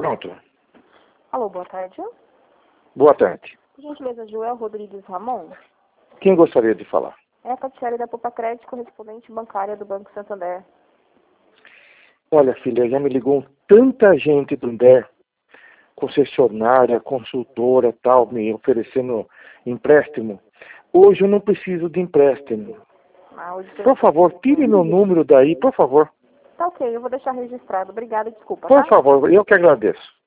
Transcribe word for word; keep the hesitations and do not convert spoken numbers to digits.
Pronto. Alô, boa tarde. Boa tarde. Por gentileza, Joel Rodrigues Ramon. Quem gostaria de falar? É a Catiele da Popa Crédito, correspondente bancária do Banco Santander. Olha, filha, já me ligou tanta gente do Santander, concessionária, consultora, tal, me oferecendo empréstimo. Hoje eu não preciso de empréstimo. Ah, hoje você... Por favor, tire meu número daí, por favor. Tá ok, eu vou deixar registrado. Obrigada e desculpa, Por tá? favor, eu que agradeço.